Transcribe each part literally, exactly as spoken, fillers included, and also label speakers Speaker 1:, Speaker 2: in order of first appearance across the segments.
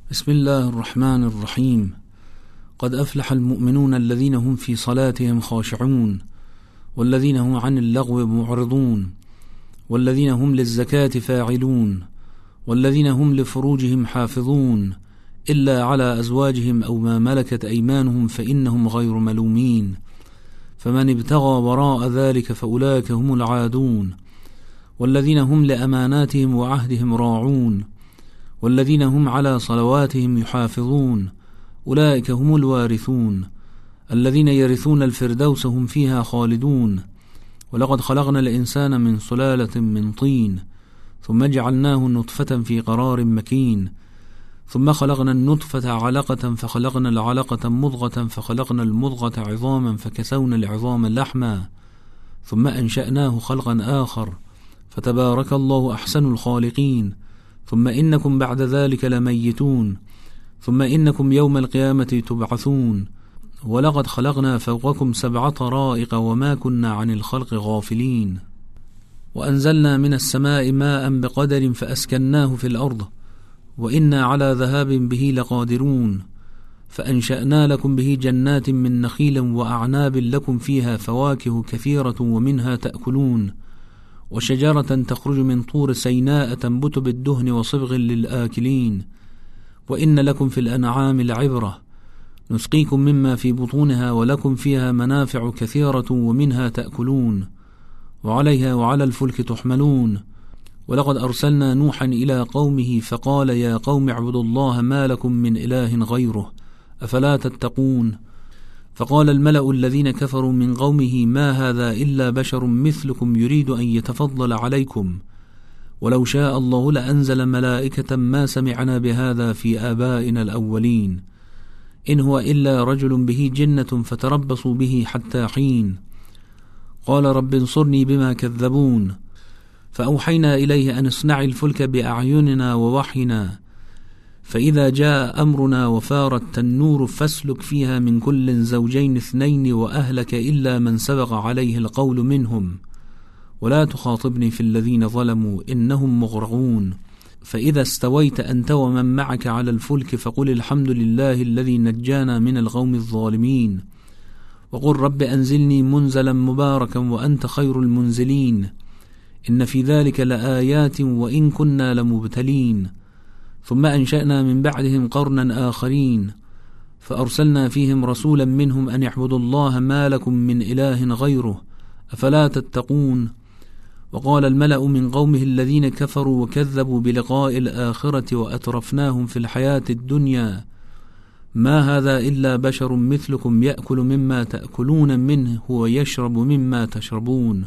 Speaker 1: بسم الله الرحمن الرحيم. قد أفلح المؤمنون الذين هم في صلاتهم خاشعون والذين هم عن اللغو معرضون والذين هم للزكاة فاعلون والذين هم لفروجهم حافظون إلا على أزواجهم أو ما ملكت أيمانهم فإنهم غير ملومين، فمن ابتغى وراء ذلك فأولئك هم العادون، والذين هم لأماناتهم وعهدهم راعون والذين هم على صلواتهم يحافظون أولئك هم الوارثون الذين يرثون الفردوس هم فيها خالدون. ولقد خلقنا الإنسان من سلالة من طين ثم جعلناه نطفة في قرار مكين، ثم خلقنا النطفة علقة فخلقنا العلقة مضغة فخلقنا المضغة عظاما فكسونا العظام لحما ثم أنشأناه خلقا آخر فتبارك الله أحسن الخالقين. ثم إنكم بعد ذلك لميتون ثم إنكم يوم القيامة تبعثون. ولقد خلقنا فوقكم سبع طرائق وما كنا عن الخلق غافلين. وأنزلنا من السماء ماء بقدر فأسكناه في الأرض وإنا على ذهاب به لقادرون. فأنشأنا لكم به جنات من نخيل وأعناب لكم فيها فواكه كثيرة ومنها تأكلون، وشجرة تخرج من طور سيناء تنبت بالدهن وصبغ للآكلين. وإن لكم في الأنعام لعبرة نسقيكم مما في بطونها ولكم فيها منافع كثيرة ومنها تأكلون وعليها وعلى الفلك تحملون. ولقد أرسلنا نوحا إلى قومه فقال يا قوم اعبدوا الله ما لكم من إله غيره أفلا تتقون. فقال الملأ الذين كفروا من قومه ما هذا إلا بشر مثلكم يريد أن يتفضل عليكم ولو شاء الله لأنزل ملائكة ما سمعنا بهذا في آبائنا الأولين إن هو إلا رجل به جنة فتربصوا به حتى حين. قال رب انصرني بما كذبون. فأوحينا إليه أن اصنع الفلك بأعيننا ووحينا، فإذا جاء أمرنا وفارت النور فاسلك فيها من كل زوجين اثنين وأهلك إلا من سبق عليه القول منهم ولا تخاطبني في الذين ظلموا إنهم مغرقون. فإذا استويت أنت ومن معك على الفلك فقل الحمد لله الذي نجانا من القوم الظالمين وقل رب أنزلني منزلا مباركا وأنت خير المنزلين إن في ذلك لآيات وإن كنا لمبتلين. ثم أنشأنا من بعدهم قرنا آخرين فأرسلنا فيهم رسولا منهم أن اعبدوا الله ما لكم من إله غيره أفلا تتقون. وقال الملأ من قومه الذين كفروا وكذبوا بلقاء الآخرة وأترفناهم في الحياة الدنيا ما هذا إلا بشر مثلكم يأكل مما تأكلون منه ويشرب مما تشربون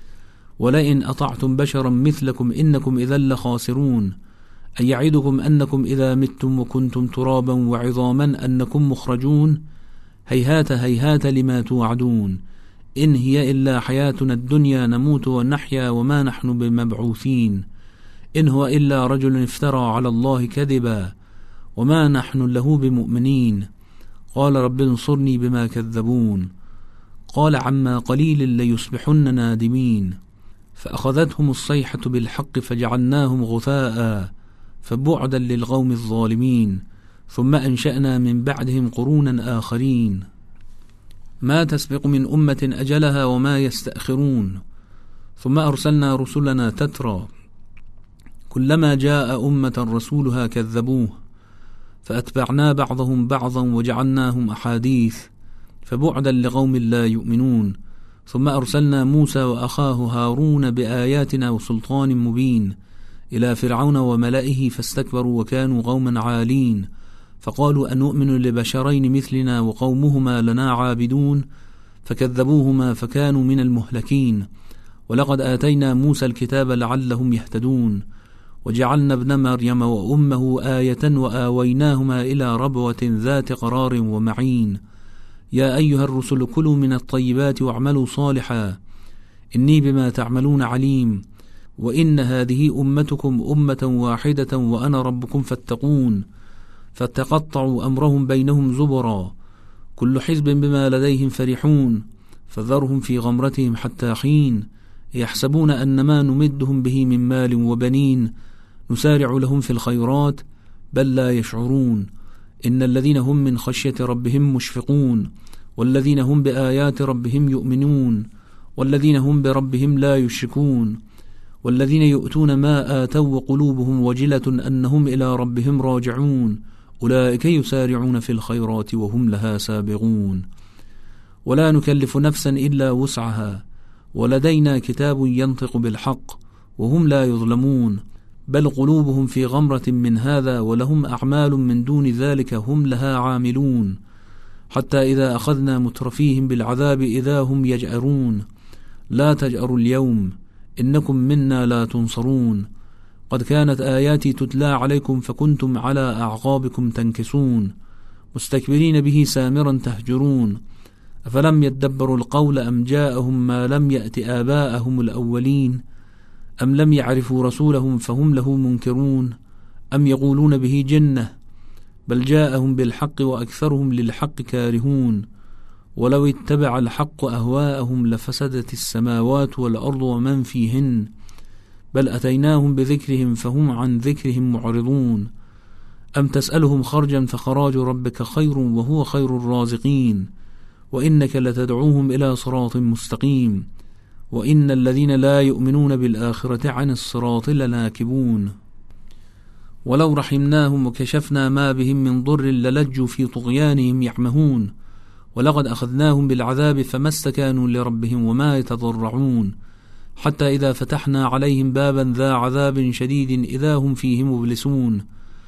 Speaker 1: ولئن أطعتم بشرا مثلكم إنكم إذا لخاسرون. أن يعدكم أنكم إذا متم وكنتم ترابا وعظاما أنكم مخرجون هيهات هيهات لما توعدون إن هي إلا حياتنا الدنيا نموت ونحيا وما نحن بمبعوثين إن هو إلا رجل افترى على الله كذبا وما نحن له بمؤمنين. قال رب انصرني بما كذبون. قال عما قليل ليصبحن نادمين. فأخذتهم الصيحة بالحق فجعلناهم غثاء فبعدا للقوم الظالمين. ثم أنشأنا من بعدهم قرونا آخرين ما تسبق من أمة أجلها وما يستأخرون. ثم أرسلنا رسلنا تترى كلما جاء أمة رسولها كذبوه فأتبعنا بعضهم بعضا وجعلناهم أحاديث فبعدا لقوم لا يؤمنون. ثم أرسلنا موسى وأخاه هارون بآياتنا وسلطان مبين إلى فرعون وملئه فاستكبروا وكانوا قوما عالين فقالوا أنؤمن لبشرين مثلنا وقومهما لنا عابدون فكذبوهما فكانوا من المهلكين. ولقد آتينا موسى الكتاب لعلهم يهتدون وجعلنا ابن مريم وأمه آية وآويناهما إلى ربوة ذات قرار ومعين. يا أيها الرسل كلوا من الطيبات واعملوا صالحا إني بما تعملون عليم. وإن هذه أمتكم أمة واحدة وأنا ربكم فاتقون. فتقطعوا أمرهم بينهم زبرا كل حزب بما لديهم فرحون فذرهم في غمرتهم حتى حين يحسبون أن ما نمدهم به من مال وبنين نسارع لهم في الخيرات بل لا يشعرون. إن الذين هم من خشية ربهم مشفقون والذين هم بآيات ربهم يؤمنون والذين هم بربهم لا يشركون والذين يؤتون ما آتوا وقلوبهم وجلة أنهم إلى ربهم راجعون أولئك يسارعون في الخيرات وهم لها سابقون. ولا نكلف نفسا إلا وسعها ولدينا كتاب ينطق بالحق وهم لا يظلمون بل قلوبهم في غمرة من هذا ولهم أعمال من دون ذلك هم لها عاملون حتى إذا أخذنا مترفيهم بالعذاب إذا هم يجأرون لا تجأروا اليوم إنكم منا لا تنصرون قد كانت آياتي تتلى عليكم فكنتم على أعقابكم تنكسون مستكبرين به سامرا تهجرون أفلم يدبروا القول أم جاءهم ما لم يأت آباءهم الأولين أم لم يعرفوا رسولهم فهم له منكرون أم يقولون به جنة بل جاءهم بالحق وأكثرهم للحق كارهون ولو اتبع الحق أهواءهم لفسدت السماوات والأرض ومن فيهن بل أتيناهم بذكرهم فهم عن ذكرهم معرضون أم تسألهم خرجا فخراج ربك خير وهو خير الرازقين وإنك لتدعوهم إلى صراط مستقيم وإن الذين لا يؤمنون بالآخرة عن الصراط لناكبون ولو رحمناهم وكشفنا ما بهم من ضر للجوا في طغيانهم يعمهون ولقد أخذناهم بالعذاب فما استكانوا لربهم وما يتضرعون حتى إذا فتحنا عليهم بابا ذا عذاب شديد إذا هم فيه مبلسون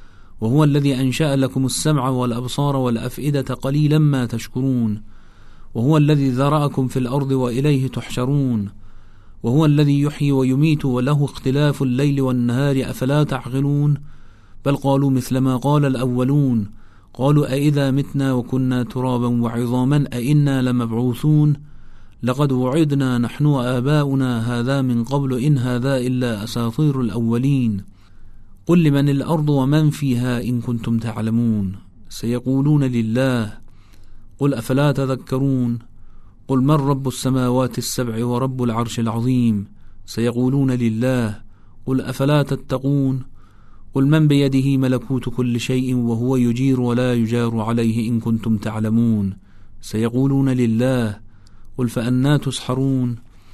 Speaker 1: وهو الذي أنشأ لكم السمع والأبصار والأفئدة قليلا ما تشكرون وهو الذي ذرأكم في الأرض وإليه تحشرون وهو الذي يحيي ويميت وله اختلاف الليل والنهار أفلا تعقلون بل قالوا مثل ما قال الأولون قالوا أئذا متنا وكنا ترابا وعظاما أئنا لمبعوثون لقد وعدنا نحن وآباؤنا هذا من قبل إن هذا إلا أساطير الأولين قل لمن الأرض ومن فيها إن كنتم تعلمون سيقولون لله قل أفلا تذكرون قل من رب السماوات السبع ورب العرش العظيم سيقولون لله قل أفلا تتقون قل من بيده ملكوت كل شيء وهو يجير ولا يجار عليه إن كنتم تعلمون سيقولون لله قل فأنا تسحرون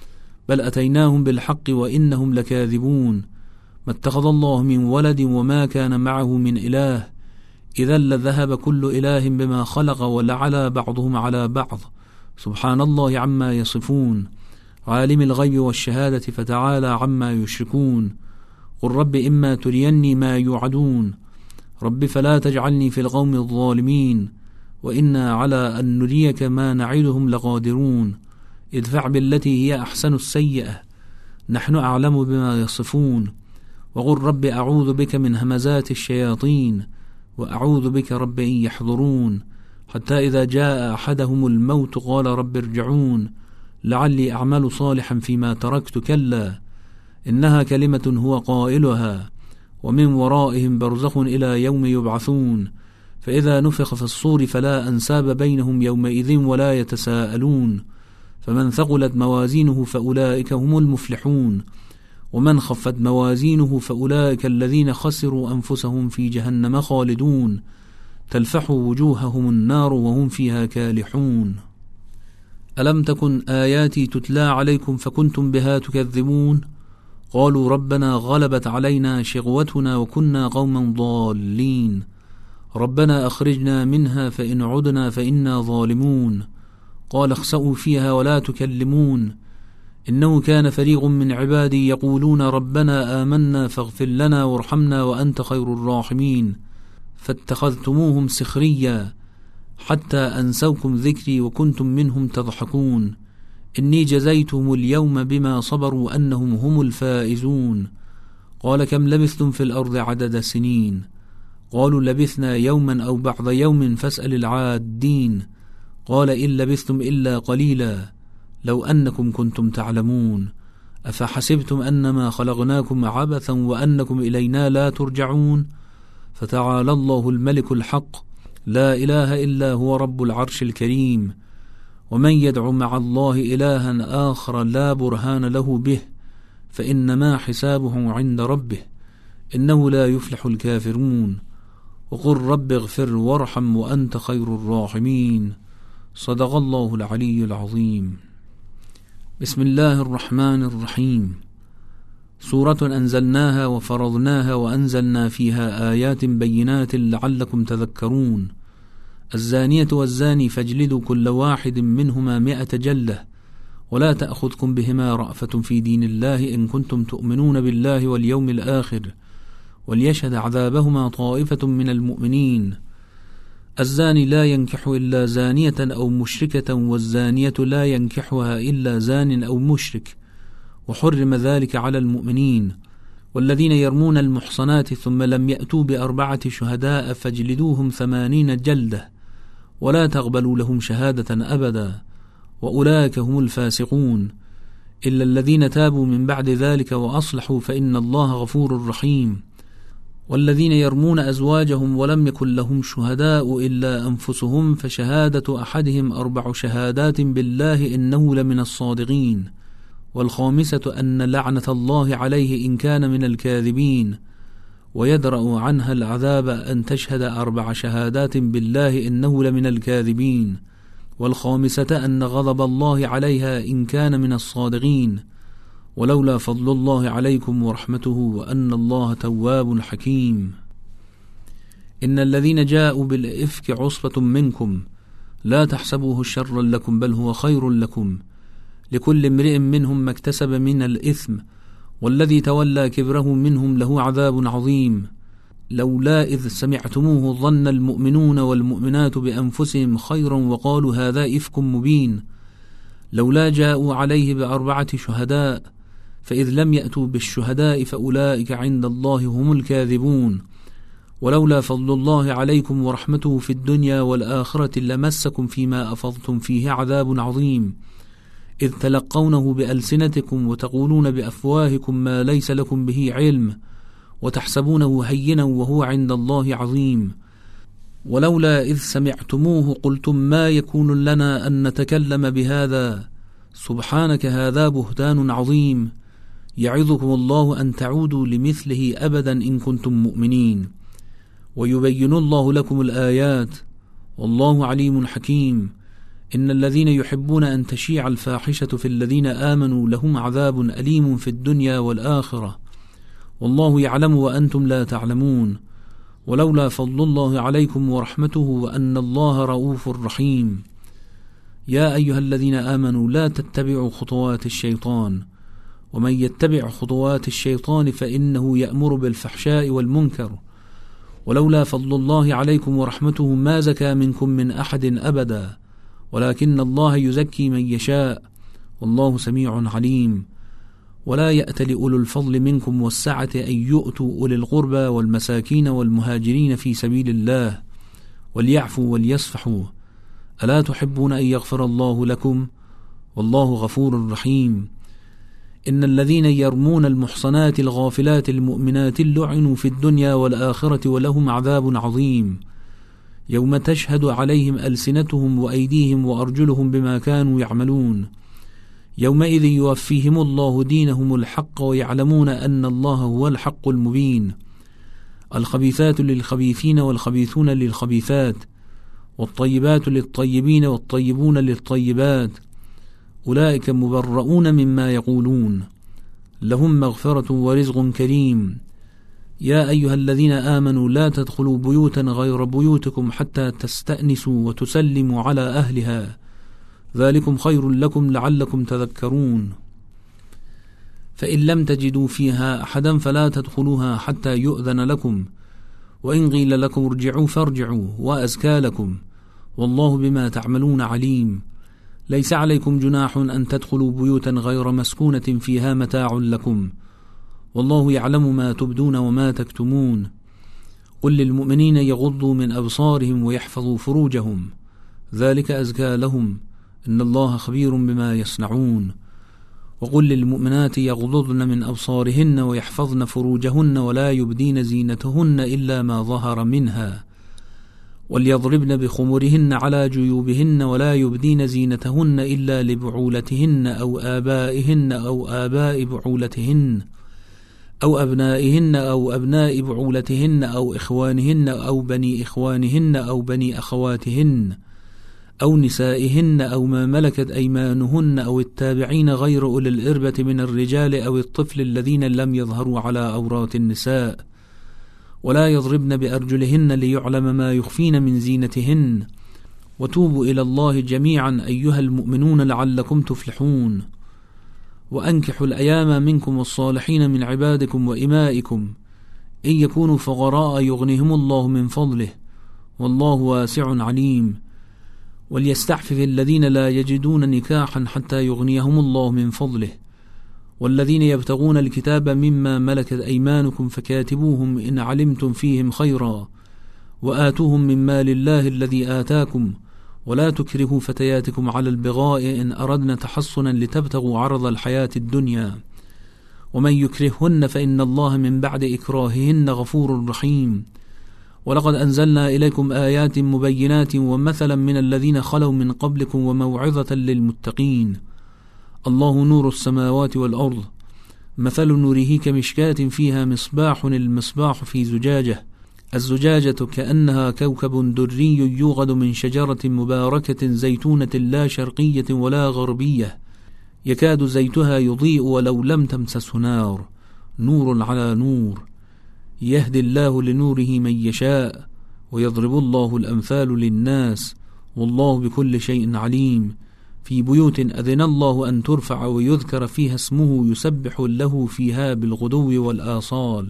Speaker 1: بل أتيناهم بالحق وإنهم لكاذبون ما اتخذ الله من ولد وما كان معه من إله إذا لذهب كل إله بما خلق ولعلى بعضهم على بعض سبحان الله عما يصفون عالم الغيب والشهادة فتعالى عما يشركون قل رب إما تريني ما يوعدون رب فلا تجعلني في القوم الظالمين وإنا على أن نريك ما نعدهم لقادرون ادفع بالتي هي أحسن السيئة نحن أعلم بما يصفون وقل رب أعوذ بك من همزات الشياطين وأعوذ بك رب أن يحضرون حتى إذا جاء أحدهم الموت قال رب ارجعون لعلي أعمل صالحا فيما تركت كلا إنها كلمة هو قائلها ومن ورائهم برزخ إلى يوم يبعثون فإذا نفخ في الصور فلا أنساب بينهم يومئذ ولا يتساءلون فمن ثقلت موازينه فأولئك هم المفلحون ومن خفت موازينه فأولئك الذين خسروا أنفسهم في جهنم خالدون تلفح وجوههم النار وهم فيها كالحون ألم تكن آياتي تتلى عليكم فكنتم بها تكذبون قالوا ربنا غلبت علينا شقوتنا وكنا قوما ضالين ربنا أخرجنا منها فإن عدنا فإنا ظالمون قال اخسئوا فيها ولا تكلمون إنه كان فريق من عبادي يقولون ربنا آمنا فاغفر لنا وارحمنا وأنت خير الراحمين فاتخذتموهم سخريا حتى أنسوكم ذكري وكنتم منهم تضحكون إني جزيتهم اليوم بما صبروا أنهم هم الفائزون قال كم لبثتم في الأرض عدد سنين قالوا لبثنا يوما أو بعض يوم فاسأل العادين قال إن لبثتم إلا قليلا لو أنكم كنتم تعلمون أفحسبتم أنما خلقناكم عبثا وأنكم إلينا لا ترجعون فتعالى الله الملك الحق لا إله إلا هو رب العرش الكريم ومن يدع مع الله إلها آخر لا برهان له به فإنما حسابه عند ربه إنه لا يفلح الكافرون وقل رب اغفر وارحم وأنت خير الراحمين. صدق الله العلي العظيم. بسم الله الرحمن الرحيم. سورة أنزلناها وفرضناها وأنزلنا فيها آيات بينات لعلكم تذكرون. الزانية والزاني فاجلدوا كل واحد منهما مئة جلة ولا تأخذكم بهما رأفة في دين الله إن كنتم تؤمنون بالله واليوم الآخر وليشهد عذابهما طائفة من المؤمنين. الزاني لا ينكح إلا زانية أو مشركة والزانية لا ينكحها إلا زان أو مشرك وحرم ذلك على المؤمنين. والذين يرمون المحصنات ثم لم يأتوا بأربعة شهداء فاجلدوهم ثمانين جلدة ولا تقبلوا لهم شهادة أبدا وأولئك هم الفاسقون إلا الذين تابوا من بعد ذلك وأصلحوا فإن الله غفور رحيم. والذين يرمون أزواجهم ولم يكن لهم شهداء إلا أنفسهم فشهادة أحدهم أربع شهادات بالله إنه لمن الصادقين. والخامسة أن لعنة الله عليه إن كان من الكاذبين ويدرأ عنها العذاب أن تشهد أربع شهادات بالله إنه لمن الكاذبين. والخامسة أن غضب الله عليها إن كان من الصادقين. ولولا فضل الله عليكم ورحمته وأن الله تواب حكيم. إن الذين جاءوا بالإفك عصبة منكم لا تحسبوه شرا لكم بل هو خير لكم لكل امرئ منهم ما اكتسب من الإثم والذي تولى كبره منهم له عذاب عظيم. لولا إذ سمعتموه ظن المؤمنون والمؤمنات بأنفسهم خيرا وقالوا هذا إفك مبين لولا جاءوا عليه بأربعة شهداء فإذ لم يأتوا بالشهداء فأولئك عند الله هم الكاذبون. ولولا فضل الله عليكم ورحمته في الدنيا والآخرة لمسكم فيما أفضتم فيه عذاب عظيم إذ تلقونه بألسنتكم وتقولون بأفواهكم ما ليس لكم به علم وتحسبونه هينا وهو عند الله عظيم. ولولا إذ سمعتموه قلتم ما يكون لنا أن نتكلم بهذا سبحانك هذا بهتان عظيم يعظكم الله أن تعودوا لمثله أبدا إن كنتم مؤمنين. ويبين الله لكم الآيات والله عليم حكيم. إن الذين يحبون أن تشيع الفاحشة في الذين آمنوا لهم عذاب أليم في الدنيا والآخرة والله يعلم وأنتم لا تعلمون. ولولا فضل الله عليكم ورحمته وأن الله رؤوف رحيم. يا أيها الذين آمنوا لا تتبعوا خطوات الشيطان ومن يتبع خطوات الشيطان فإنه يأمر بالفحشاء والمنكر. ولولا فضل الله عليكم ورحمته ما زكى منكم من أحد أبدا ولكن الله يزكي من يشاء والله سميع عليم. ولا يأتل أولو الفضل منكم والسعة أن يؤتوا أولي القربى والمساكين والمهاجرين في سبيل الله وليعفوا وليصفحوا ألا تحبون أن يغفر الله لكم والله غفور رحيم. إن الذين يرمون المحصنات الغافلات المؤمنات لعنوا في الدنيا والآخرة ولهم عذاب عظيم يوم تشهد عليهم ألسنتهم وأيديهم وأرجلهم بما كانوا يعملون يومئذ يوفيهم الله دينهم الحق ويعلمون أن الله هو الحق المبين. الخبيثات للخبيثين والخبيثون للخبيثات والطيبات للطيبين والطيبون للطيبات أولئك مبرؤون مما يقولون لهم مغفرة ورزق كريم. يا أيها الذين آمنوا لا تدخلوا بيوتا غير بيوتكم حتى تستأنسوا وتسلموا على أهلها ذلكم خير لكم لعلكم تذكرون. فإن لم تجدوا فيها أحدا فلا تدخلوها حتى يؤذن لكم وإن قيل لكم ارجعوا فارجعوا وأزكى لكم والله بما تعملون عليم. ليس عليكم جناح أن تدخلوا بيوتا غير مسكونة فيها متاع لكم والله يعلم ما تبدون وما تكتمون. قل للمؤمنين يغضوا من أبصارهم ويحفظوا فروجهم ذلك أزكى لهم إن الله خبير بما يصنعون. وقل للمؤمنات يغضضن من أبصارهن ويحفظن فروجهن ولا يبدين زينتهن إلا ما ظهر منها وليضربن بخمرهن على جيوبهن ولا يبدين زينتهن إلا لبعولتهن أو آبائهن أو آباء بعولتهن أو أبنائهن أو أبناء بعولتهن أو إخوانهن أو بني إخوانهن أو بني أخواتهن أو نسائهن أو ما ملكت أيمانهن أو التابعين غير أولي الإربة من الرجال أو الطفل الذين لم يظهروا على عورات النساء، ولا يضربن بأرجلهن ليعلم ما يخفين من زينتهن، وتوبوا إلى الله جميعا أيها المؤمنون لعلكم تفلحون. وأنكحوا الأيام منكم والصالحين من عبادكم وإمائكم إن يكونوا فقراء يغنيهم الله من فضله والله واسع عليم. وليستعفف الذين لا يجدون نكاحا حتى يغنيهم الله من فضله، والذين يبتغون الكتاب مما ملكت أيمانكم فكاتبوهم إن علمتم فيهم خيرا، وآتوهم من مال الله الذي آتاكم، ولا تكرهوا فتياتكم على البغاء إن أردنا تحصنا لتبتغوا عرض الحياة الدنيا، ومن يكرههن فإن الله من بعد إكراههن غفور رحيم. ولقد أنزلنا إليكم آيات مبينات ومثلا من الذين خلوا من قبلكم وموعظة للمتقين. الله نور السماوات والأرض، مثل نوره كمشكاة فيها مصباح، المصباح في زجاجة، الزجاجة كأنها كوكب دري يوغد من شجرة مباركة زيتونة لا شرقية ولا غربية، يكاد زيتها يضيء ولو لم تمسسه نار، نور على نور، يهدي الله لنوره من يشاء، ويضرب الله الأمثال للناس، والله بكل شيء عليم. في بيوت أذن الله أن ترفع ويذكر فيها اسمه يسبح له فيها بالغدو والآصال.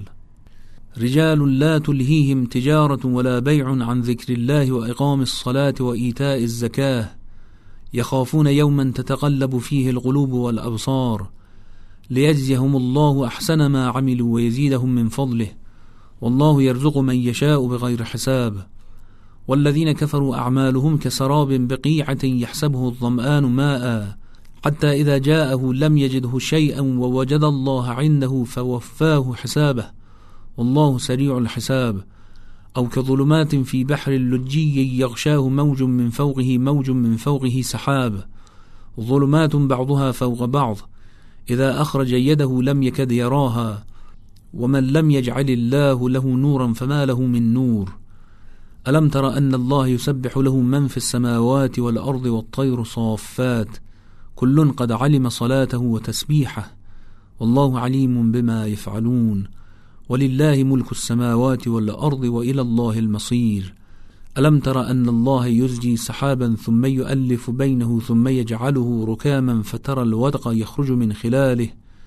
Speaker 1: رجال لا تلهيهم تجارة ولا بيع عن ذكر الله وإقام الصلاة وإيتاء الزكاة، يخافون يوما تتقلب فيه القلوب والأبصار، ليجزيهم الله أحسن ما عملوا ويزيدهم من فضله، والله يرزق من يشاء بغير حساب. والذين كفروا أعمالهم كسراب بقيعة يحسبه الظمآن ماء حتى إذا جاءه لم يجده شيئا ووجد الله عنده فوفاه حسابه، والله سريع الحساب. أو كظلمات في بحر لجي يغشاه موج من فوقه موج من فوقه سحاب، ظلمات بعضها فوق بعض إذا أخرج يده لم يكد يراها، ومن لم يجعل الله له نورا فما له من نور. ألم تر أن الله يسبح له من في السماوات والأرض والطير صافات، كل قد علم صلاته وتسبيحه، والله عليم بما يفعلون. ولله ملك السماوات والأرض وإلى الله المصير. ألم تر أن الله يزجي سحابا ثم يؤلف بينه ثم يجعله ركاما فترى الودق يخرج من خلاله،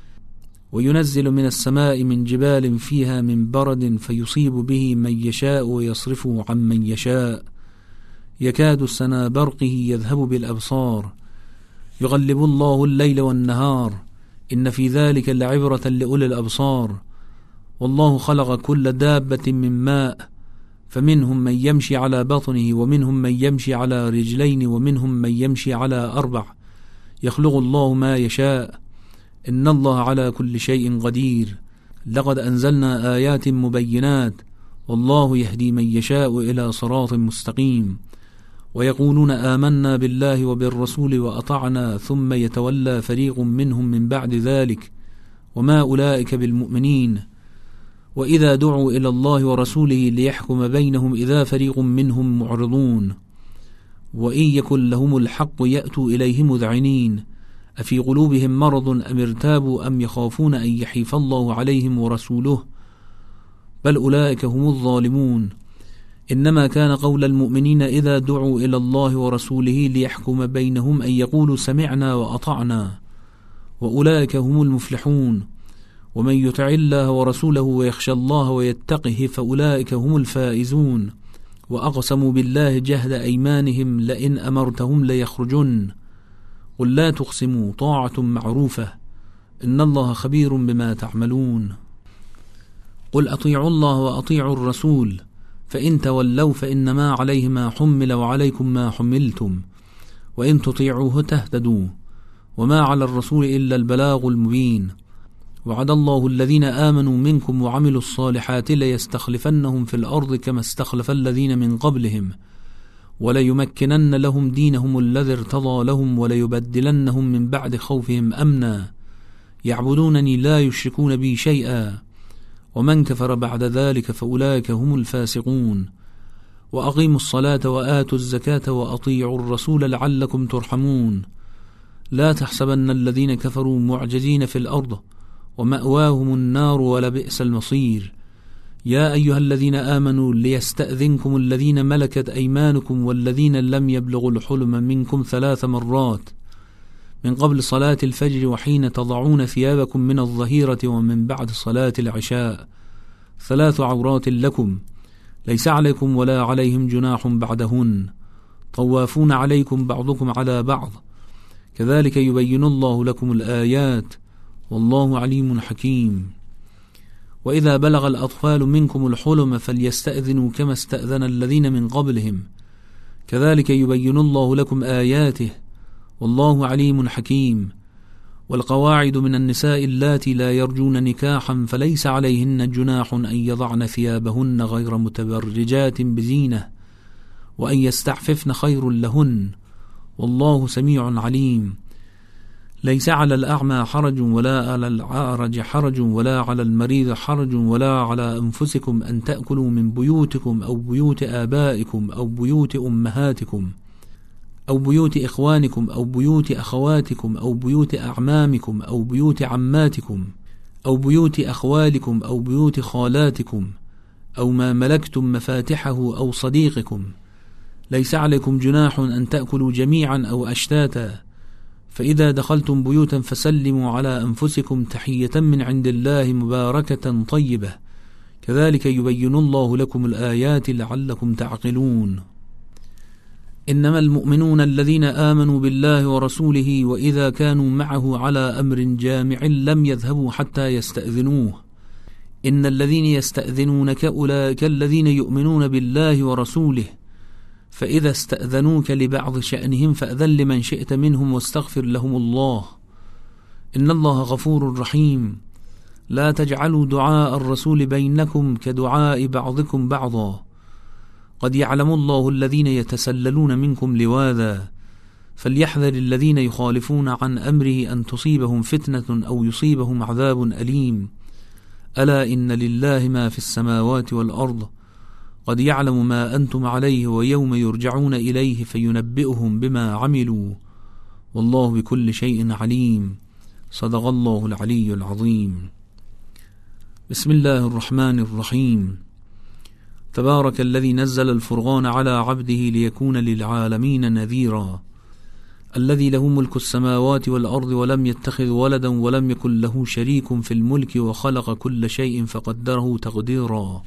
Speaker 1: وينزل من السماء من جبال فيها من برد فيصيب به من يشاء ويصرفه عن من يشاء، يكاد سنا برقه يذهب بالأبصار، يغلب الله الليل والنهار، إن في ذلك لعبرة لأولي الأبصار. والله خلق كل دابة من ماء، فمنهم من يمشي على بطنه ومنهم من يمشي على رجلين ومنهم من يمشي على أربع، يخلق الله ما يشاء، إن الله على كل شيء قدير. لقد أنزلنا آيات مبينات، والله يهدي من يشاء إلى صراط مستقيم. ويقولون آمنا بالله وبالرسول وأطعنا ثم يتولى فريق منهم من بعد ذلك وما أولئك بالمؤمنين، وإذا دعوا إلى الله ورسوله ليحكم بينهم إذا فريق منهم معرضون، وإن يكن لهم الحق يأتوا إليه مذعنين، أفي قلوبهم مرض أم ارتابوا أم يخافون أن يحيف الله عليهم ورسوله، بل أولئك هم الظالمون. إنما كان قول المؤمنين إذا دعوا إلى الله ورسوله ليحكم بينهم أن يقولوا سمعنا وأطعنا، وأولئك هم المفلحون. ومن يطع الله ورسوله ويخشى الله ويتقه فأولئك هم الفائزون. وأقسموا بالله جهد أيمانهم لئن أمرتهم ليخرجن، قل لا تقسموا طاعة معروفة، إن الله خبير بما تعملون. قل أطيعوا الله وأطيعوا الرسول، فإن تولوا فإنما عليه ما حمل وعليكم ما حملتم، وإن تطيعوه تهتدوا، وما على الرسول إلا البلاغ المبين. وعد الله الذين آمنوا منكم وعملوا الصالحات ليستخلفنهم في الأرض كما استخلف الذين من قبلهم، وليمكنن لهم دينهم الذي ارتضى لهم، وليبدلنهم من بعد خوفهم أمنا، يعبدونني لا يشركون بي شيئا، ومن كفر بعد ذلك فأولئك هم الفاسقون. وأقيموا الصلاة وآتوا الزكاة وأطيعوا الرسول لعلكم ترحمون. لا تحسبن الذين كفروا معجزين في الأرض ومأواهم النار ولبئس المصير. يا أيها الذين آمنوا ليستأذنكم الذين ملكت أيمانكم والذين لم يبلغوا الحلم منكم ثلاث مرات من قبل صلاة الفجر وحين تضعون ثيابكم من الظهيرة ومن بعد صلاة العشاء، ثلاث عورات لكم ليس عليكم ولا عليهم جناح بعدهن، طوافون عليكم بعضكم على بعض، كذلك يبين الله لكم الآيات والله عليم حكيم. وإذا بلغ الأطفال منكم الحلم فليستأذنوا كما استأذن الذين من قبلهم، كذلك يبين الله لكم آياته والله عليم حكيم. والقواعد من النساء اللاتي لا يرجون نكاحا فليس عليهن جناح أن يضعن ثيابهن غير متبرجات بزينة، وأن يستعففن خير لهن والله سميع عليم. ليس على الأعمى حرج ولا على العارج حرج ولا على المريض حرج ولا على أنفسكم أن تأكلوا من بيوتكم أو بيوت آبائكم أو بيوت أمهاتكم أو بيوت إخوانكم أو بيوت أخواتكم أو بيوت أعمامكم أو بيوت عماتكم أو بيوت أخوالكم أو بيوت خالاتكم أو ما ملكتم مفاتحه أو صديقكم. ليس عليكم جناح أن تأكلوا جميعا أو أشتاتا، فإذا دخلتم بيوتا فسلموا على أنفسكم تحية من عند الله مباركة طيبة، كذلك يبين الله لكم الآيات لعلكم تعقلون. إنما المؤمنون الذين آمنوا بالله ورسوله وإذا كانوا معه على أمر جامع لم يذهبوا حتى يستأذنوه. إن الذين يستأذنونك أولئك الذين يؤمنون بالله ورسوله، فإذا استأذنوك لبعض شأنهم فأذن لمن شئت منهم واستغفر لهم الله، إن الله غفور رحيم. لا تجعلوا دعاء الرسول بينكم كدعاء بعضكم بعضا، قد يعلم الله الذين يتسللون منكم لواذا، فليحذر الذين يخالفون عن أمره أن تصيبهم فتنة أو يصيبهم عذاب أليم. ألا إن لله ما في السماوات والأرض، قد يعلم ما أنتم عليه ويوم يرجعون إليه فينبئهم بما عملوا، والله بكل شيء عليم. صدق الله العلي العظيم. بسم الله الرحمن الرحيم. تبارك الذي نزل الفرقان على عبده ليكون للعالمين نذيرا، الذي له ملك السماوات والأرض ولم يتخذ ولدا ولم يكن له شريك في الملك وخلق كل شيء فقدره تقديرا.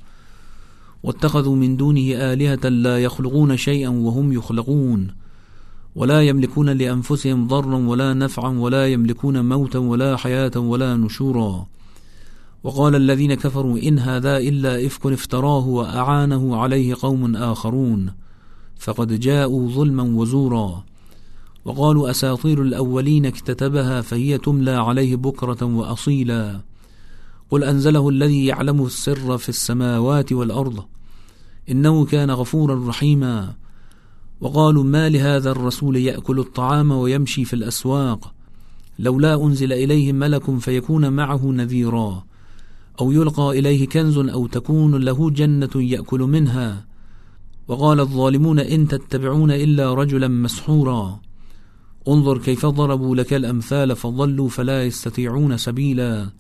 Speaker 1: واتخذوا من دونه آلهة لا يخلقون شيئا وهم يخلقون، ولا يملكون لأنفسهم ضرا ولا نفعا ولا يملكون موتا ولا حياة ولا نشورا. وقال الذين كفروا إن هذا إلا إفك افتراه وأعانه عليه قوم آخرون فقد جاءوا ظلما وزورا. وقالوا أساطير الأولين اكتتبها فهي تملى عليه بكرة وأصيلا. قل أنزله الذي يعلم السر في السماوات والأرض إنه كان غفورا رحيما. وقالوا ما لهذا الرسول يأكل الطعام ويمشي في الأسواق، لولا أنزل إليه ملك فيكون معه نذيرا، أو يلقى إليه كنز أو تكون له جنة يأكل منها. وقال الظالمون إن تتبعون إلا رجلا مسحورا. انظر كيف ضربوا لك الأمثال فضلوا فلا يستطيعون سبيلا.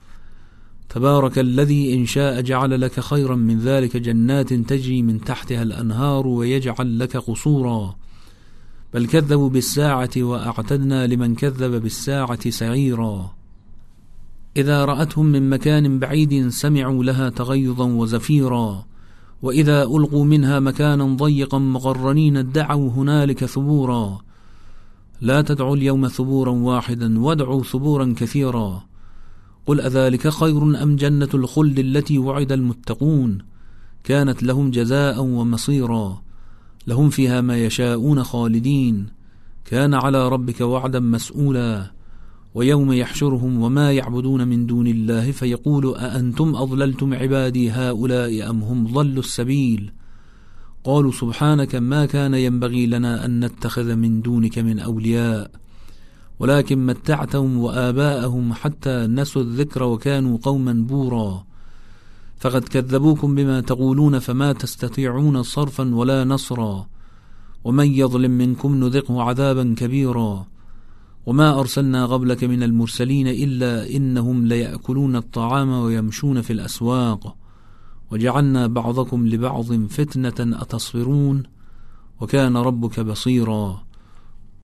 Speaker 1: تبارك الذي إن شاء جعل لك خيرا من ذلك جنات تجري من تحتها الأنهار ويجعل لك قصورا، بل كذبوا بالساعة وأعتدنا لمن كذب بالساعة سعيرا. إذا رأتهم من مكان بعيد سمعوا لها تغيظا وزفيرا، وإذا ألقوا منها مكانا ضيقا مقرنين دعوا هنالك ثبورا. لا تدعوا اليوم ثبورا واحدا وادعوا ثبورا كثيرا. قل أذلك خير أم جنة الخلد التي وعد المتقون كانت لهم جزاء ومصيرا، لهم فيها ما يشاءون خالدين، كان على ربك وعدا مسؤولا. ويوم يحشرهم وما يعبدون من دون الله فيقول أأنتم أضللتم عبادي هؤلاء أم هم ضلوا السبيل. قالوا سبحانك ما كان ينبغي لنا أن نتخذ من دونك من أولياء، ولكن متعتهم وآباءهم حتى نسوا الذكر وكانوا قوما بورا. فقد كذبوكم بما تقولون فما تستطيعون صرفا ولا نصرا ومن يظلم منكم نذقه عذابا كبيرا وما أرسلنا قبلك من المرسلين إلا إنهم ليأكلون الطعام ويمشون في الأسواق وجعلنا بعضكم لبعض فتنة أتصبرون وكان ربك بصيرا